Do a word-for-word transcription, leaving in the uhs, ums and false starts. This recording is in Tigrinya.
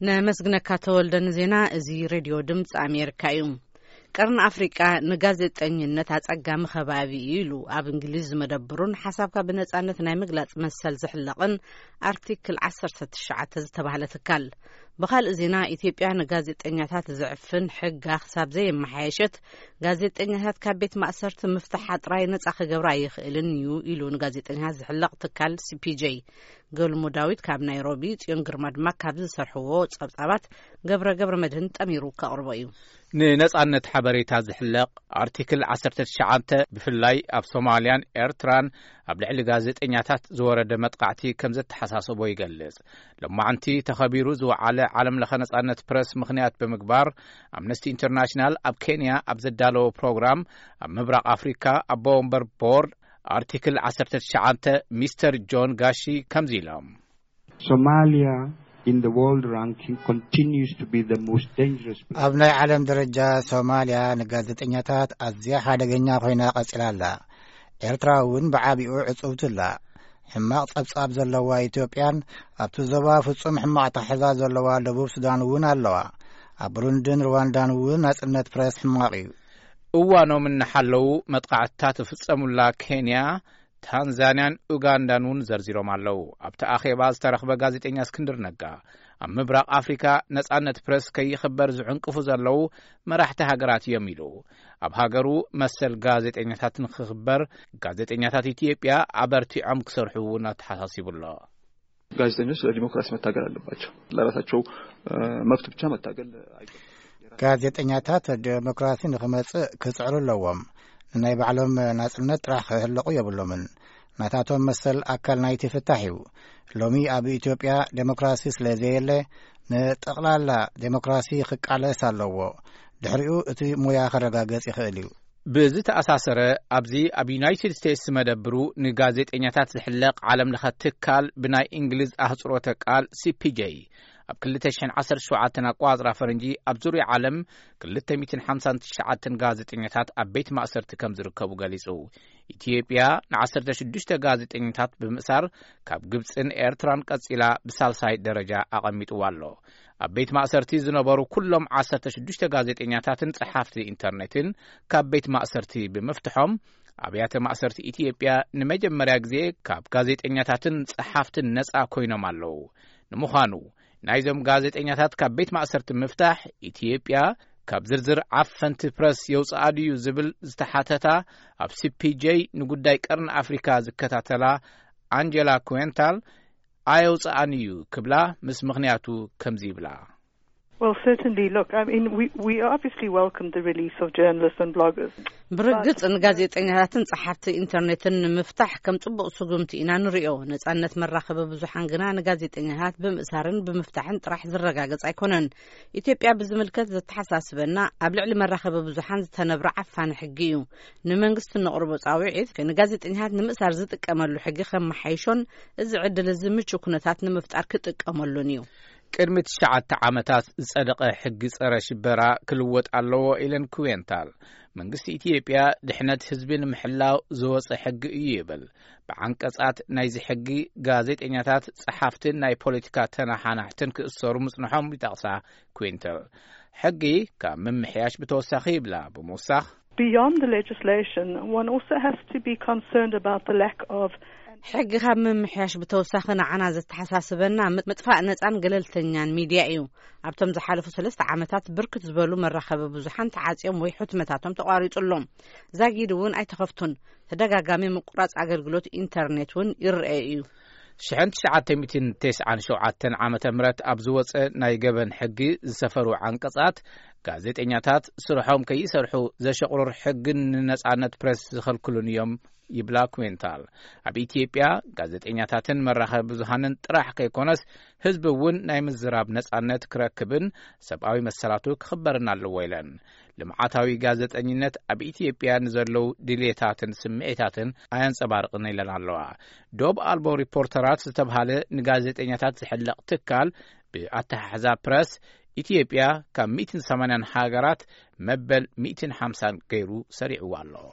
نمسግነካ ተወልደን ዜና እዚ ሬድዮ ድምጽ አሜሪካ እዩ ቀርን አፍሪካ ንጋዜጠኝነት አጸጋሚ ከባቢ ኢሉ ኣብ እንግሊዝ መደብሩን ሓሳብካ በነጻነት ናይ ምግላጽ መሰል ዝሕለቅን አርቲክል ዓሰርተ ትሽዓተ ዝተባህለ ትካል በኻል ዜና ኢትዮጵያ ንጋዜጠኛታት ዝዕፍን ሕግ ሓሳብ ዘየመሓየሸት ጋዜጠኛታት ካብ ቤት ማእሰርቲ ምፍታሕ ጥራይ ነጻ ክገብራ ይኽእልን እዩ ኢሉ ንጋዜጠኛታት ዝሕለቅ ትካል ሲፒጄ ገልሙ ዳዊት ካብ ናይሮቢ ጽዮን ግርማ ድማ ካብ ዝሰርሕዎ ጸብጻባት ገብረ ገብረ መድህን ጠሚሩ ከቅርቦ እዩ ንነጻነት ሓበሬታ ዝሕለቅ አርቲክል ዓሰርተ ትሽዓተ ብፍላይ ኣብ ሶማሊያን ኤርትራን ኣብ ልዕሊ ጋዜጠኛታት ዝወረደ መጥቃዕቲ ከም ዝተሓሳሰቦ ይገልጽ ለማዓንቲ ተኸቢሩ ዝወዓለ ዓለም ለኸ ነጻነት ፕረስ ምኽንያት ብምግባር አምነስቲ ኢንተርናሽናል ኣብ ኬንያ ኣብ ዘዳለወ ፕሮግራም ኣብ ምብራቅ አፍሪካ ኣብ ወንበር ቦርድ አርቲክል ዓሰርተ ትሽዓተ ሚስተር ጆን ጋሺ ከምዚ ኢሎም Somalia in the world ranking continues to be the most dangerous place. ኣብ ናይ ዓለም ደረጃ ሶማሊያ ንጋዜጠኛታት ኣዝያ ሓደገኛ ኮይና ቀጽላላ ኤርትራ እውን ብዓቢኡ ዕጹብትላ ሕማቅ ጸብጻብ ዘለዋ ኢትዮጵያን ኣብቲ ዞባ ፍጹም ሕማቅ ተሕዛ ዘለዋ ደቡብ ሱዳን እውን ኣለዋ ኣብ ብሩንድን ሩዋንዳን እውን ናጽነት ፕረስ ሕማቅ እዩ እዋኖም እናሓለው መጥቃዕትታት ፍጸሙላ ኬንያ ታንዛኒያን ኡጋንዳን እውን ዘርዚሮም ኣለው ኣብቲ ኣኼባ ዝተረኽበ ጋዜጠኛ እስክንድር ነጋ ኣብ ምብራቅ ኣፍሪካ ነጻነት ፕረስ ከይኽበር ዝዕንቅፉ ዘለው መራሕቲ ሃገራት እዮም ኢሉ ኣብ ሃገሩ መሰል ጋዜጠኛታትን ክኽበር ጋዜጠኛታት ኢትዮጵያ አበርቲዖም ክሰርሑ እውን ተሓሳሲቡሎ ጋዜጠኞች ለዲሞክራሲ መታገል አለባቸው ለራሳቸው መብት ብቻ መታገል አይገባም ጋዜጠኛታት ዲሞክራሲ ንኽመጽእ ክጽዕሩ ኣለዎም ናይ ባዕሎም ናጽነት ጥራሕ ክህልቁ የብሎምን ናታቶም መሰል ኣካል ናይቲ ፍታሕ እዩ ሎሚ ኣብ ኢትዮጵያ ዲሞክራሲ ስለዘየለ ንጠቕላላ ዲሞክራሲ ክቃለስ ኣለዎ ድሕሪኡ እቲ ሞያ ክረጋገጽ ይኽእል እዩ ብዚ ተኣሳሰረ ኣብዚ ኣብ ዩናይትድ ስቴትስ መደብሩ ንጋዜጠኛታት ዝሕለቅ ዓለም ለኸ ትካል ብናይ እንግሊዝ ኣህጽሮተ ቃል ሲፒጄ ኣብ ክልተ ሺሕ ዓሰርተ ሸውዓተ ኣቋጽራ ፈረንጂ ኣብ ዙርያ ዓለም ክልተ ሚእቲ ሓምሳን ትሽዓተ ጋዜጠኛታት ኣብ ቤት ማእሰርቲ ከም ዝርከቡ ገሊጹ ኢትዮጵያ ንዓሰርተ ሽዱሽተ ጋዜጠኛታት ብምእሳር ካብ ግብጽን ኤርትራን ቀጺላ ብሳልሳይ ደረጃ ኣቐሚጥዋ ኣሎ ኣብ ቤት ማእሰርቲ ዝነበሩ ኩሎም ዓሰርተ ሽዱሽተ ጋዜጠኛታትን ጸሓፍቲ ኢንተርኔትን ካብ ቤት ማእሰርቲ ብምፍትሖም ኣብያተ ማእሰርቲ ኢትዮጵያ ንመጀመርያ ግዜ ካብ ጋዜጠኛታትን ጸሓፍትን ነጻ ኮይኖም ኣለው ንምዃኑ ናይዞም ጋዜጠኛታት ካብ ቤት ማእሰርቲ ምፍታሕ ኢትዮጵያ ካብ ዝርዝር ዓፈንቲ ፕረስ የውጽአድዩ ዝብል ዝተሓተታ ኣብ ሲፒጄ ንጉዳይ ቀርን አፍሪካ ዝከታተላ አንጀላ ኩዌንታል አየውጽአንዩ ክብላ ምስ ምኽንያቱ ከምዚ ይብላ Well, certainly, look, I mean, we, we obviously welcome the release of journalists and bloggers. برجت إن ጋዜጠኛታትን ጸሓፍቲ ኢንተርኔትን ምፍታሕ ከም ጽቡቕ ስጉምቲ ኢና ንሪኦ ነጻነት መራኸቢ ብዙሓን ግና ንጋዜጠኛታት ብምእሳርን ብምፍታሕን ጥራሕ ዝረጋገጽ ኣይኮነን ኢትዮጵያ ብዝምልከት ዘተሓሳስበና ኣብ ልዕሊ መራኸቢ ብዙሓን ዝተነብረ ዓፋን ሕጊ እዩ ንመንግስቲ ነቕርቦ ጻውዒት ንጋዜጠኛታት ንምእሳር ዝጥቀመሉ ሕጊ ከም መሓይሾን እዚ ዕድል እዚ ምቹ ኩነታት ንምፍጣር ክጥቀመሉን እዩ ቅድሚ ትሽዓተ ዓመታት ዝጸደቀ ሕጊ ጸረ ሽበራ ክልወጥ ኣለዎ ኢለን ኩዌንታል መንግስቲ ኢትዮጵያ ድሕነት ህዝብን ምሕላው ዝወፀ ሕጊ እዩ ይብል ብዓንቀጻት ናይዚ ሕጊ ጋዜጠኛታት ጸሓፍትን ናይ ፖለቲካ ተናሓናሕትን ክእሰሩ ምጽንሖም ይጠቕሳ ኩዌንታል ሕጊ ካብ ምምሕያሽ ብተወሳኺ ይብላ ብምውሳኽ Beyond the legislation, one also has to be concerned about the lack of ሕጊ ካብ ምምሕያሽ ብተወሳኺ ንዓና ዘተሓሳስበና ምጥፋእ ነጻን ገለልተኛን ሚድያ እዩ ኣብቶም ዝሓለፉ ሰለስተ ዓመታት ብርክት ዝበሉ መራኸቢ ብዙሓን ተዓጽዮም ወይ ሕትመታቶም ተቋሪጹሎም ዛጊድ እውን ኣይተኸፍቱን ተደጋጋሚ ምቁራጽ ኣገልግሎት ኢንተርኔት እውን ይርአ እዩ ሽሕን ትሽዓተ ሚእትን ትስዓን ሸውዓተን ዓመተ ምህረት ኣብ ዝወፀ ናይ ገበን ሕጊ ዝሰፈሩ ዓንቀጻት ጋዜጠኛታት ስርሖም ከይሰርሑ ዘሸቕሩር ሕግን ነጻነት ፕረስ ዝኸልክሉን እዮም ይብላ ኩዌንታል ኣብ ኢትዮጵያ ጋዜጠኛታትን መራኸቢ ብዙሓንን ጥራሕ ከይኮነስ ህዝቢ እውን ናይ ምዝራብ ነጻነት ክረክብን ሰብኣዊ መሰላቱ ክኽበርን ኣለዎ ኢለን ልምዓታዊ ጋዜጠኝነት ኣብ ኢትዮጵያ ንዘለው ድሌታትን ስምዒታትን ኣየንጸባርቕን ኢለን ኣለዋ ዶብ ኣልቦ ሪፖርተራት ዝተባሃለ ንጋዜጠኛታት ዝሕለቕ ትካል ብኣተሓሕዛ ፕረስ ኢትዮጵያ ካብ ሚእቲ ሰማንያ ሃገራት መበል ሚእቲ ሓምሳ ገይሩ ሰሪዕዋ ኣሎ